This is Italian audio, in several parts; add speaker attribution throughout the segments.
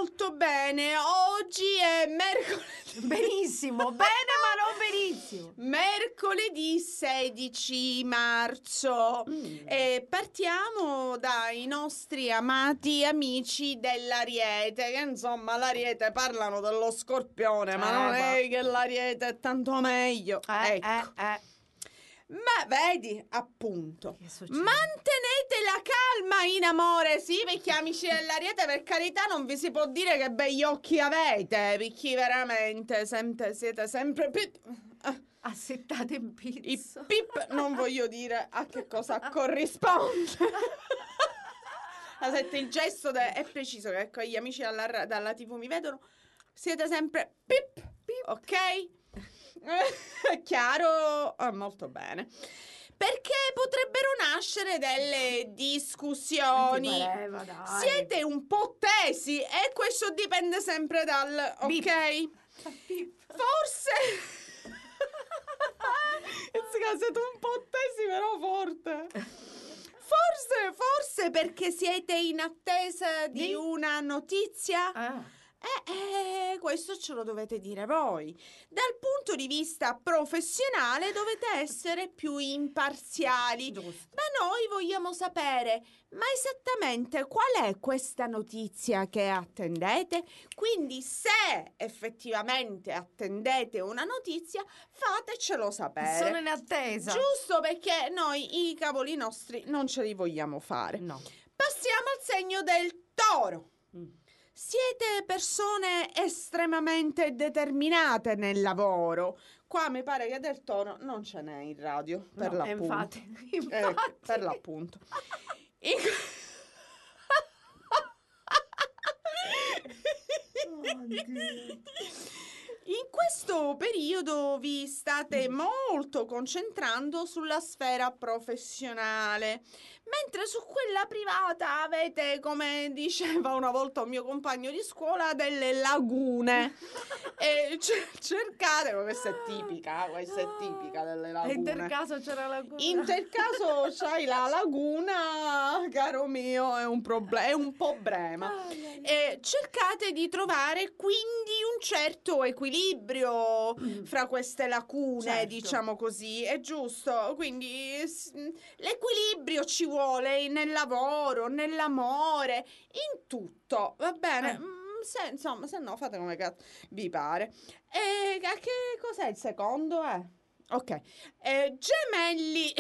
Speaker 1: molto bene. Oggi è mercoledì.
Speaker 2: Benissimo, bene ma non benissimo.
Speaker 1: Mercoledì 16 marzo. E partiamo dai nostri amati amici dell'Ariete, che insomma l'Ariete parlano dello Scorpione, ma non è che l'Ariete è tanto meglio. Ecco. Ma vedi, appunto, mantenete la calma in amore, sì, perché amici dell'Ariete, per carità, non vi si può dire che begli occhi avete, perché veramente siete sempre
Speaker 2: assettate in pizzo.
Speaker 1: I pip non voglio dire a che cosa corrisponde. Il gesto è preciso, che ecco, gli amici dalla TV mi vedono, siete sempre pip, ok? Chiaro? Molto bene. Perché potrebbero nascere delle discussioni. Siete un po' tesi e questo dipende sempre dal... Ok? Forse... siete un po' tesi però forte. Forse perché siete in attesa di una notizia? Questo ce lo dovete dire voi. Dal punto di vista professionale dovete essere più imparziali.
Speaker 2: Giusto.
Speaker 1: Ma noi vogliamo sapere, ma esattamente qual è questa notizia che attendete? Quindi se effettivamente attendete una notizia, fatecelo sapere.
Speaker 2: Sono in attesa.
Speaker 1: Giusto, perché noi i cavoli nostri non ce li vogliamo fare.
Speaker 2: No.
Speaker 1: Passiamo al segno del Toro. Siete persone estremamente determinate nel lavoro. Qua mi pare che del Toro non ce n'è in radio, per l'appunto.
Speaker 2: Infatti.
Speaker 1: Per l'appunto. In questo periodo vi state molto concentrando sulla sfera professionale, mentre su quella privata avete, come diceva una volta un mio compagno di scuola, delle lagune. E cercate, questa è tipica delle lagune.
Speaker 2: Intercaso c'era la laguna.
Speaker 1: Intercaso c'hai la laguna, caro mio, è un problema. E cercate di trovare quindi un certo equilibrio fra queste lacune,
Speaker 2: certo.
Speaker 1: Diciamo così, è giusto. Quindi l'equilibrio ci vuole nel lavoro, nell'amore, in tutto, va bene? Se no fate come cazzo vi pare. E che cos'è il secondo? Ok. Gemelli.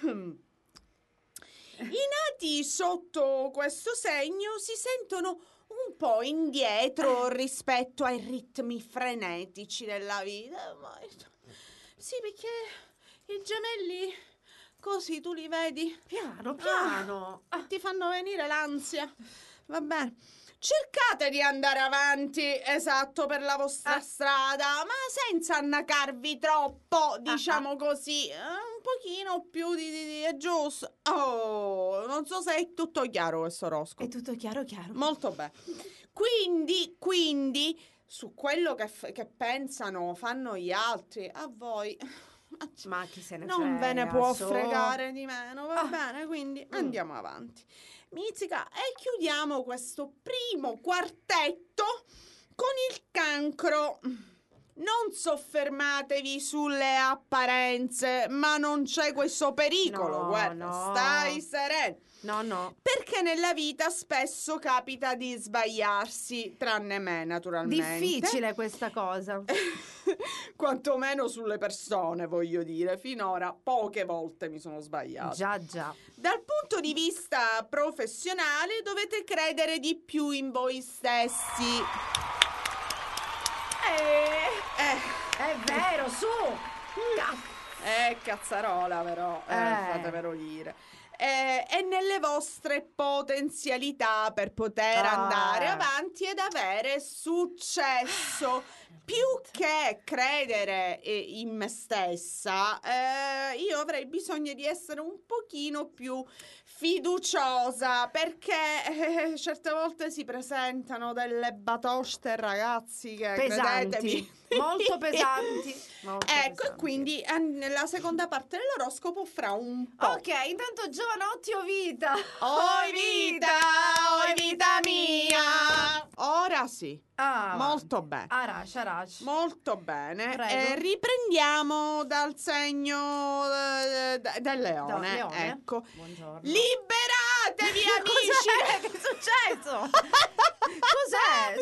Speaker 1: I nati sotto questo segno si sentono un po' indietro rispetto ai ritmi frenetici della vita. Sì, perché i gemelli così tu li vedi
Speaker 2: Piano.
Speaker 1: ti fanno venire l'ansia. Va bene. Cercate di andare avanti, esatto, per la vostra strada, ma senza annacarvi troppo, diciamo così, un pochino più di è giusto. Oh, non so se è tutto chiaro questo oroscopo.
Speaker 2: È tutto chiaro.
Speaker 1: Molto bene. Quindi, su quello che pensano, fanno gli altri, a voi...
Speaker 2: Ma chi se ne
Speaker 1: non
Speaker 2: frega,
Speaker 1: ve ne può fregare di meno, va bene? Quindi andiamo avanti. Mizzica, e chiudiamo questo primo quartetto con il Cancro. Non soffermatevi sulle apparenze, ma non c'è questo pericolo, guarda, stai sereno.
Speaker 2: No.
Speaker 1: Perché nella vita spesso capita di sbagliarsi, tranne me naturalmente.
Speaker 2: Difficile questa cosa.
Speaker 1: Quantomeno sulle persone, voglio dire. Finora poche volte mi sono sbagliata.
Speaker 2: Già.
Speaker 1: Dal punto di vista professionale dovete credere di più in voi stessi.
Speaker 2: È vero, su.
Speaker 1: Cazzarola però, fatevelo dire. E nelle vostre potenzialità per poter andare avanti ed avere successo. Più che credere in me stessa, io avrei bisogno di essere un pochino più fiduciosa, perché certe volte si presentano delle batoste, ragazzi, che
Speaker 2: pesanti,
Speaker 1: credetemi,
Speaker 2: molto pesanti.
Speaker 1: Ecco, e quindi nella seconda parte dell'oroscopo fra un po'.
Speaker 2: Ok, intanto giovanotti o vita.
Speaker 1: Oi vita mia! Ora ora sì. Molto bene.
Speaker 2: Arash.
Speaker 1: Molto bene.
Speaker 2: Prego.
Speaker 1: Riprendiamo dal segno del leone.
Speaker 2: Leone.
Speaker 1: Ecco.
Speaker 2: Buongiorno.
Speaker 1: Liberatevi, amici!
Speaker 2: Cos'è? Che è successo? Cos'è?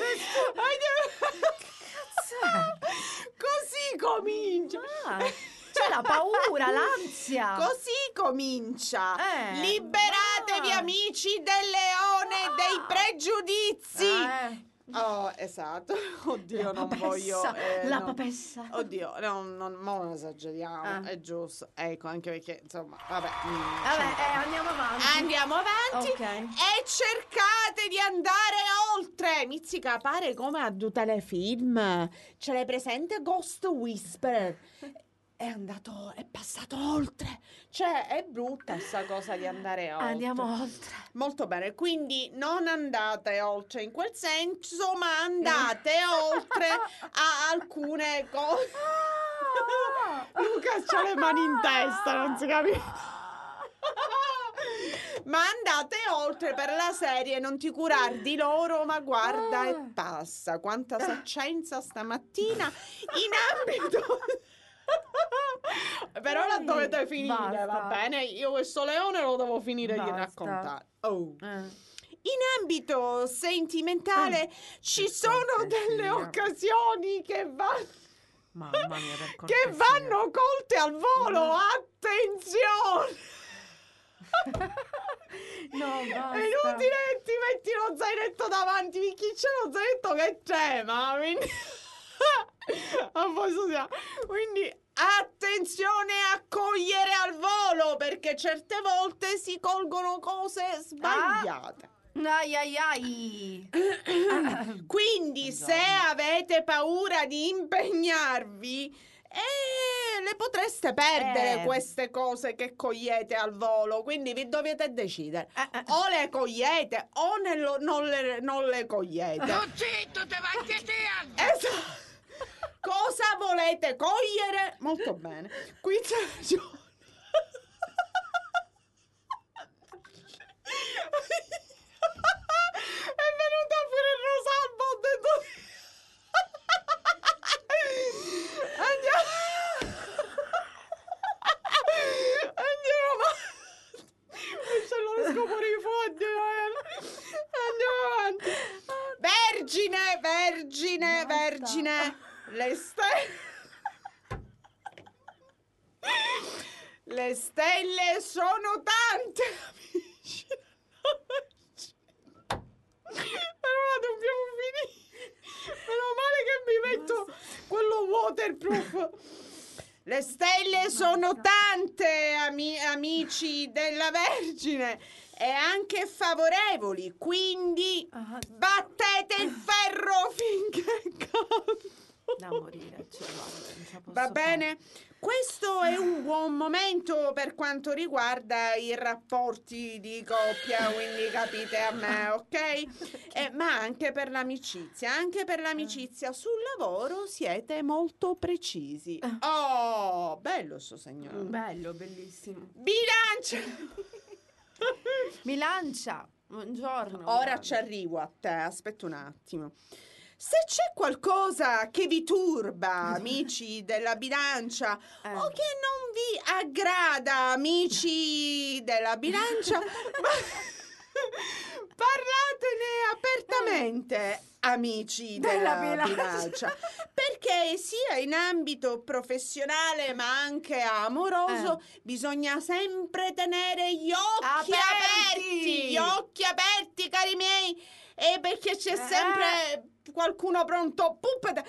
Speaker 1: Così comincia.
Speaker 2: C'è la paura, l'ansia.
Speaker 1: Così comincia. Liberatevi,
Speaker 2: ma-
Speaker 1: amici del leone, dei pregiudizi. Oh, esatto. Oddio, non voglio.
Speaker 2: La
Speaker 1: no.
Speaker 2: papessa.
Speaker 1: Oddio, non esageriamo, è giusto. Ecco, anche perché, insomma, vabbè.
Speaker 2: Andiamo avanti.
Speaker 1: Andiamo avanti.
Speaker 2: Ok.
Speaker 1: E cercate di andare oltre. Mizzica, pare come a due telefilm. Ce l'hai presente Ghost Whisperer? È passato oltre. Cioè, è brutta sta cosa di andare oltre.
Speaker 2: Andiamo oltre.
Speaker 1: Molto bene, quindi non andate oltre in quel senso, ma andate oltre a alcune cose. Luca c'ha le mani in testa, non si capisce. Ma andate oltre per la serie, non ti curar di loro, ma guarda e passa. Quanta saccenza stamattina in ambito. Però la dovete finire,
Speaker 2: basta.
Speaker 1: va bene? Io questo leone lo devo finire di
Speaker 2: Basta.
Speaker 1: raccontare. In ambito sentimentale ci sono delle occasioni che
Speaker 2: Mamma mia, per
Speaker 1: che
Speaker 2: cortesia.
Speaker 1: vanno colte al volo. Attenzione!
Speaker 2: No, basta.
Speaker 1: È inutile che ti metti lo zainetto davanti, perché c'è lo zainetto che c'è, ma quindi... Quindi attenzione a cogliere al volo, perché certe volte si colgono cose sbagliate.
Speaker 2: Ai.
Speaker 1: Quindi se avete paura di impegnarvi, le potreste perdere queste cose che cogliete al volo. Quindi vi dovete decidere: o le cogliete o non le cogliete.
Speaker 3: Zitto, te vai che te
Speaker 1: Esatto. Cosa volete cogliere? Molto bene. Qui c'è è venuta pure il Rosalba, ho detto. Andiamo avanti. Se lo riesco pure i fondi. Andiamo avanti. Vergine. Le stelle sono tante, amici. Però la dobbiamo finire. Meno male che mi metto quello waterproof. Le stelle sono tante, amici della Vergine, e anche favorevoli, quindi battete il ferro finché caldo.
Speaker 2: Da morire,
Speaker 1: Va bene? Questo è un buon momento per quanto riguarda i rapporti di coppia, quindi capite a me, ok? Ma anche per l'amicizia. Anche per l'amicizia sul lavoro siete molto precisi. Oh, bello sto segnale.
Speaker 2: Bello, bellissimo.
Speaker 1: Bilancia!
Speaker 2: Buongiorno.
Speaker 1: Ora ci arrivo a te, aspetta un attimo. Se c'è qualcosa che vi turba, amici della bilancia, o che non vi aggrada, amici della bilancia, parlatene apertamente, amici della bilancia, perché sia in ambito professionale ma anche amoroso bisogna sempre tenere gli occhi aperti, cari miei, e perché c'è sempre qualcuno pronto. Ragazzi,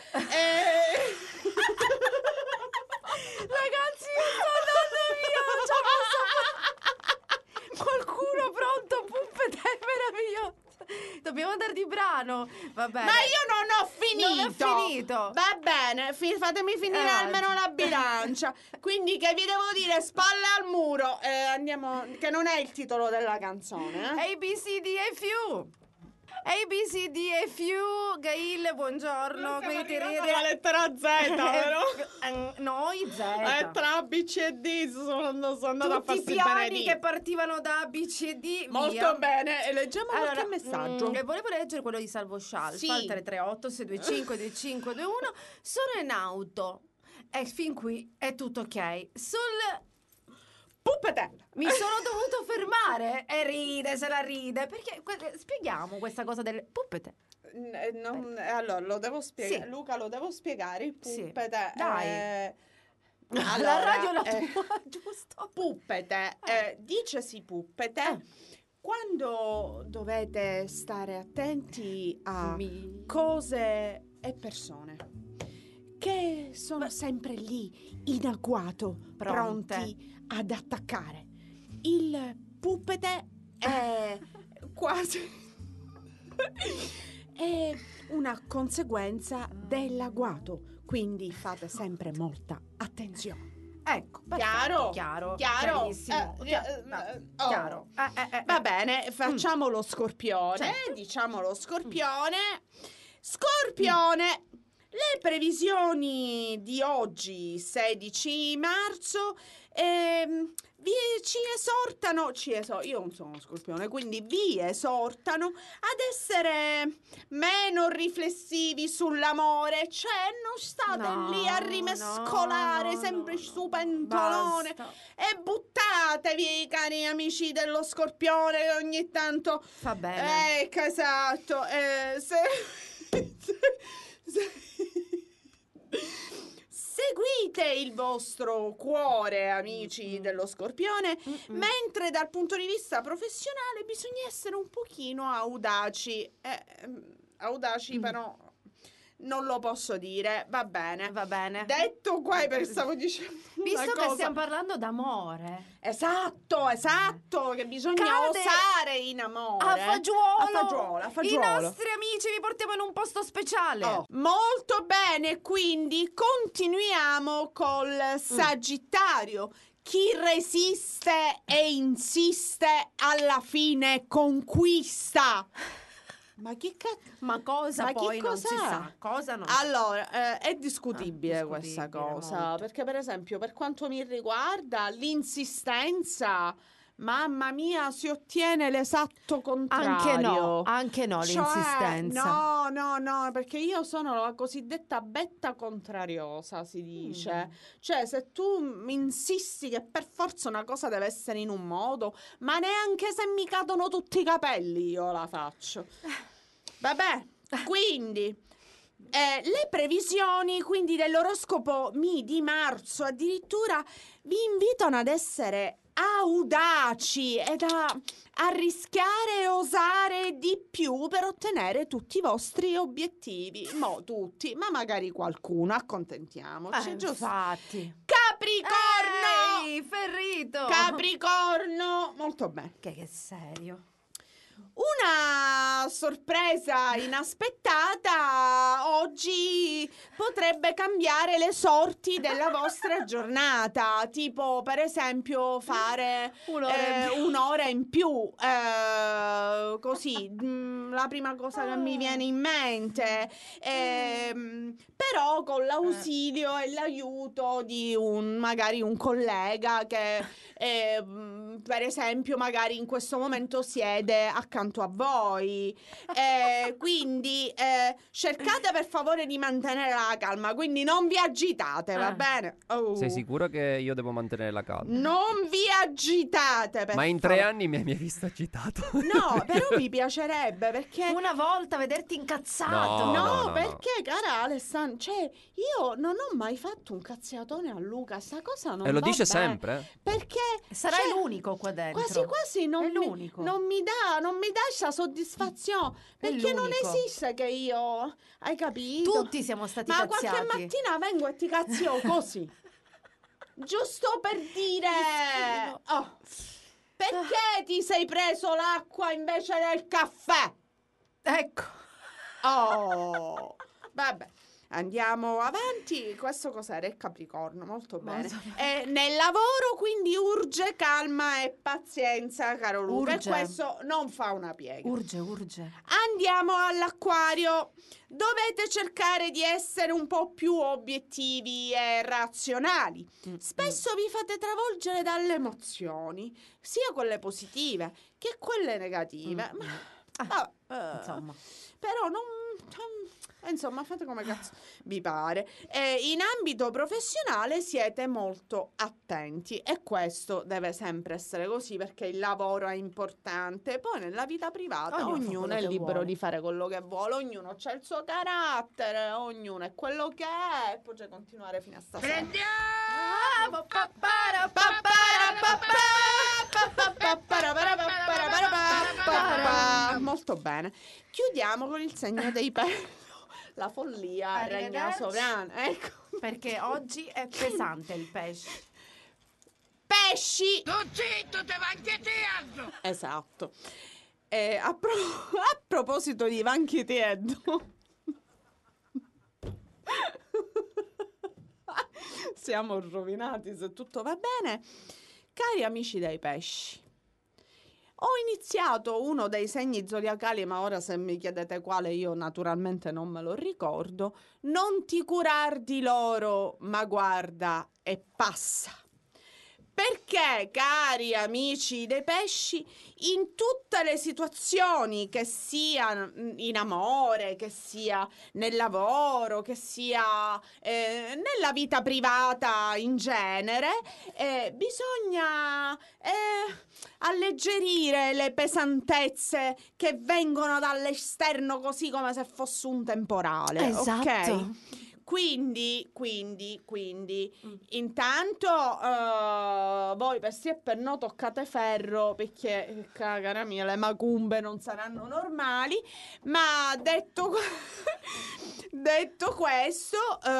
Speaker 2: io sto andando via, non ce la posso fare. Qualcuno pronto, puppete, è meraviglioso. Dobbiamo andare di brano. Va bene.
Speaker 1: Ma io non ho
Speaker 2: finito.
Speaker 1: Va bene, fatemi finire almeno la bilancia. Quindi che vi devo dire? Spalle al muro. Andiamo, che non è il titolo della canzone.
Speaker 2: A, B, C, D, F, U. ABCDFU, Gail, buongiorno. Quindi ti ridi
Speaker 1: la lettera Z, però.
Speaker 2: Noi Z.
Speaker 1: Tra B, C e D sono andata a
Speaker 2: Tutti i
Speaker 1: farsi
Speaker 2: piani
Speaker 1: bene
Speaker 2: che partivano da A, B, C, D.
Speaker 1: molto
Speaker 2: via.
Speaker 1: bene. E leggiamo qualche messaggio.
Speaker 2: Volevo leggere quello di Salvo Scialfa,
Speaker 1: Sì.
Speaker 2: al 338 625 2521. Sono in auto e fin qui è tutto ok.
Speaker 1: Puppetella.
Speaker 2: Mi sono dovuto fermare e se la ride. Perché spieghiamo questa cosa delle puppete.
Speaker 1: Allora, lo devo spiegare.
Speaker 2: Sì.
Speaker 1: Luca, lo devo spiegare. Il
Speaker 2: Sì.
Speaker 1: puppete.
Speaker 2: Dai.
Speaker 1: Allora,
Speaker 2: la radio è la tua, giusto?
Speaker 1: Puppete. Dicesi puppete. Quando dovete stare attenti a cose e persone che sono sempre lì in agguato, pronti ad attaccare. Il puppete è quasi è una conseguenza dell'agguato, quindi fate sempre molta attenzione.
Speaker 2: Ecco,
Speaker 1: Chiaro?
Speaker 2: chiarissimo. Chiaro.
Speaker 1: Va bene, facciamo lo scorpione. Diciamo lo scorpione. Scorpione, le previsioni di oggi, 16 marzo, ci esortano, io non sono uno scorpione, quindi vi esortano ad essere meno riflessivi sull'amore, cioè non state lì a rimescolare sempre su pentolone e buttatevi, cari amici dello scorpione, che ogni tanto
Speaker 2: fa bene.
Speaker 1: Ecco, esatto, seguite il vostro cuore, amici dello Scorpione, mentre dal punto di vista professionale bisogna essere un pochino audaci. Però non lo posso dire, va bene. Detto qua, stavo dicendo
Speaker 2: visto che stiamo parlando d'amore.
Speaker 1: Esatto, che bisogna osare in amore.
Speaker 2: A fagiolo. I
Speaker 1: fagiolo.
Speaker 2: nostri amici vi portiamo in un posto speciale.
Speaker 1: Molto bene, quindi continuiamo col Sagittario. Chi resiste e insiste alla fine conquista.
Speaker 2: Ma cosa poi non si sa? Cosa non
Speaker 1: Allora, è discutibile questa cosa,
Speaker 2: molto.
Speaker 1: perché per esempio per quanto mi riguarda l'insistenza, mamma mia, si ottiene l'esatto contrario.
Speaker 2: Anche no,
Speaker 1: Cioè,
Speaker 2: l'insistenza.
Speaker 1: No, perché io sono la cosiddetta betta contrariosa, si dice. Cioè, se tu mi insisti che per forza una cosa deve essere in un modo, ma neanche se mi cadono tutti i capelli io la faccio. Vabbè, quindi le previsioni quindi dell'oroscopo di marzo addirittura vi invitano ad essere audaci ed a rischiare e osare di più per ottenere tutti i vostri obiettivi. Tutti, ma magari qualcuno, accontentiamoci, giusto?
Speaker 2: Infatti.
Speaker 1: Capricorno!
Speaker 2: Ehi, ferrito!
Speaker 1: Capricorno! Molto bene.
Speaker 2: Che serio.
Speaker 1: Una sorpresa inaspettata oggi potrebbe cambiare le sorti della vostra giornata, tipo per esempio fare un'ora in più, così, la prima cosa che mi viene in mente, però con l'ausilio e l'aiuto di magari un collega che per esempio magari in questo momento siede accanto a voi, quindi cercate per favore di mantenere la calma, quindi non vi agitate, va bene?
Speaker 4: Sei sicuro che io devo mantenere la calma?
Speaker 1: Non vi agitate, per
Speaker 4: Ma in
Speaker 1: favore.
Speaker 4: 3 anni mi hai visto agitato?
Speaker 1: No, però mi piacerebbe, perché
Speaker 2: una volta vederti incazzato.
Speaker 1: No, perché cara Alessandro, cioè io non ho mai fatto un cazziatone a Luca, sta cosa non
Speaker 4: E lo
Speaker 1: va
Speaker 4: dice
Speaker 1: bene.
Speaker 4: sempre?
Speaker 1: Perché
Speaker 2: Sarai l'unico qua dentro.
Speaker 1: quasi non
Speaker 2: È
Speaker 1: mi
Speaker 2: l'unico.
Speaker 1: non mi dà questa soddisfazione, perché non
Speaker 2: l'unico.
Speaker 1: esiste che io, hai capito?
Speaker 2: Tutti siamo stati
Speaker 1: Ma
Speaker 2: cazziati.
Speaker 1: qualche mattina vengo e ti cazzio così. Giusto per dire perché ti sei preso l'acqua invece del caffè?
Speaker 2: Ecco.
Speaker 1: Vabbè. Andiamo avanti. Questo cos'era? Il Capricorno, molto bene.
Speaker 2: Molto
Speaker 1: Nel lavoro quindi urge calma e pazienza, caro Luca.
Speaker 2: Urge.
Speaker 1: E questo non fa una piega.
Speaker 2: Urge.
Speaker 1: Andiamo all'Acquario. Dovete cercare di essere un po' più obiettivi e razionali. Spesso vi fate travolgere dalle emozioni, sia quelle positive che quelle negative.
Speaker 2: Insomma.
Speaker 1: Però non... Insomma, fate come cazzo vi pare. In ambito professionale siete molto attenti e questo deve sempre essere così perché il lavoro è importante. Poi nella vita privata
Speaker 2: Ognuno fa
Speaker 1: ognuno
Speaker 2: quello
Speaker 1: è
Speaker 2: che
Speaker 1: libero
Speaker 2: vuole.
Speaker 1: di fare quello che vuole, ognuno ha il suo carattere, ognuno è quello che è e poi c'è continuare fino a stasera. Molto bene. Chiudiamo con il segno dei pesci. La follia regna
Speaker 2: Arrivederci.
Speaker 1: sovrana. Ecco.
Speaker 2: Perché oggi è pesante il pesce.
Speaker 1: Pesci.
Speaker 3: Tu zitto, te bancheteando!
Speaker 1: Esatto. A proposito di Vanchitieddo. Siamo rovinati se tutto va bene. Cari amici dei pesci, ho iniziato uno dei segni zodiacali, ma ora se mi chiedete quale io naturalmente non me lo ricordo. Non ti curar di loro, ma guarda e passa. Perché, cari amici dei pesci, in tutte le situazioni, che sia in amore, che sia nel lavoro, che sia nella vita privata in genere, bisogna alleggerire le pesantezze che vengono dall'esterno così come se fosse un temporale.
Speaker 2: Esatto.
Speaker 1: Ok? Quindi, intanto voi per sì e per no toccate ferro perché, cara mia, le macumbe non saranno normali, ma detto questo,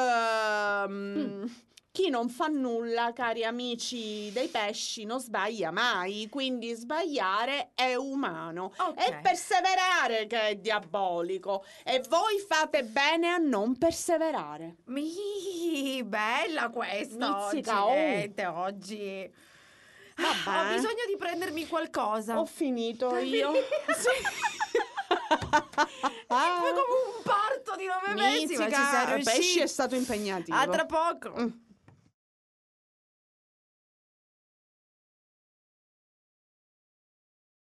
Speaker 1: chi non fa nulla, cari amici dei pesci, non sbaglia mai, quindi sbagliare è umano.
Speaker 2: Ok.
Speaker 1: È perseverare che è diabolico e voi fate bene a non perseverare.
Speaker 2: Bella questa
Speaker 1: Mizzica,
Speaker 2: oggi,
Speaker 1: oh.
Speaker 2: gente, oggi.
Speaker 1: Vabbè.
Speaker 2: Ho bisogno di prendermi qualcosa.
Speaker 1: Ho finito io.
Speaker 2: Fue come un parto di 9 mesi, ma ci
Speaker 1: Mizzica,
Speaker 2: siamo riusciti.
Speaker 1: pesci è stato impegnativo.
Speaker 2: A tra poco.